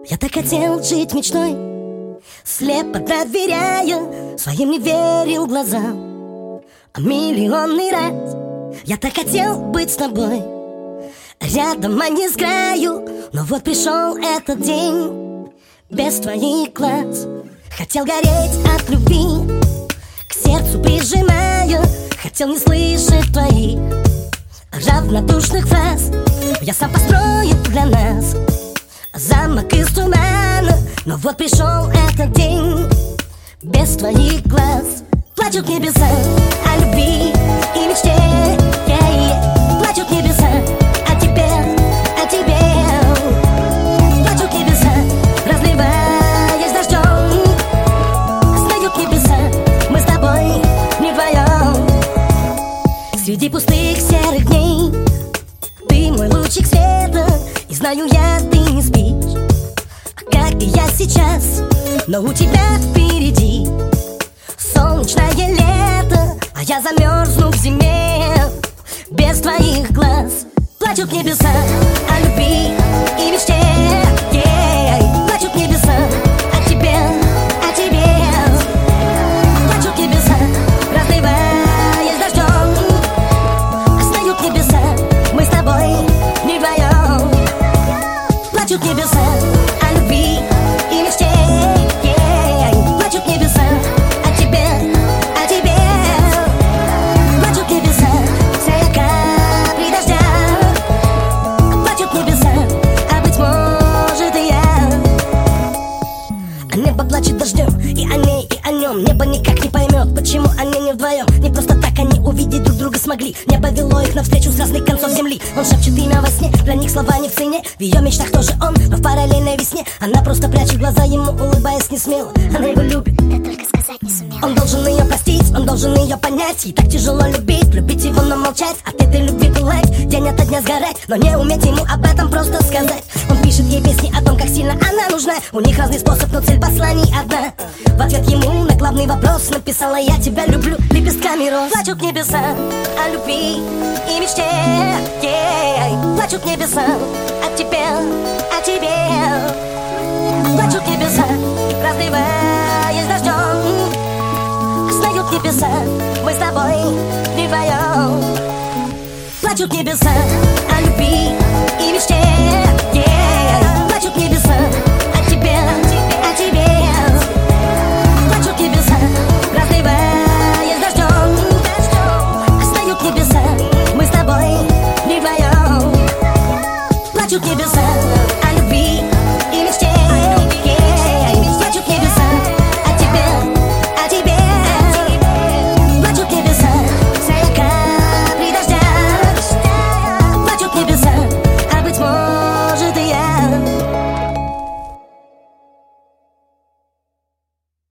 Я так хотел жить мечтой, слепо доверяя, своим не верил глазам. А миллионный раз я так хотел быть с тобой, рядом, а не с краю. Но вот пришел этот день без твоих глаз. Хотел гореть от любви, к сердцу прижимая, хотел не слышать твоих равнодушных фраз. Я сам построю для нас замок из тумана. Но вот пришел этот день без твоих глаз. Плачут небеса о любви и мечте, плачут небеса о тебе, о тебе. Плачут небеса, разливаясь дождем. Встают небеса, мы с тобой не вдвоем. Среди пустых серых дней ты мой лучик света, и знаю я, ты не спишь, как и я сейчас. Но у тебя впереди солнечное лето, а я замерзну в зиме без твоих глаз. Плачут небеса о любви и мечте, плачут небеса о тебе, о тебе. Плачут небеса, разливаясь дождем. Встают небеса, мы с тобой не вдвоем. Плачут небеса о любви и мечте, плачут небеса о тебе, о тебе. Плачут небеса, все капли дождя. Плачут небеса, а быть может и я. А небо плачет дождем и о ней, и о нем. Небо никак не поймет, почему они не вдвоем. Не просто так они увидеть друг друга смогли. Небо вело их навстречу с разных концов земли. Он шепчет имя во сне, для них слова не в цене. В ее мечтах тоже он, но в параллельной весне. Она просто прячет глаза ему, улыбаясь не смело. Она его любит, да только сказать не сумела. он должен ее простить, он должен ее понять. Ей так тяжело любить, любить его, но молчать. От этой любви пылать, день ото дня сгорать, но не уметь ему об этом просто сказать. Он пишет ей песни о том, как сильно она нужна. У них разный способ, но цель посланий одна. В ответ ему на главный вопрос написала: я тебя люблю лепестками роз. Плачут небеса о любви и мечте, плачут небеса о тебе, о тебе. Плачут небеса, разливаясь дождем. Встают небеса, мы с тобой не вдвоем. Плачут небеса о любви и мечте, плачут небеса о тебе, о тебе. Плачут небеса, разливаясь дождем. Встают небеса, мы с тобой не вдвоем. Плачут небеса.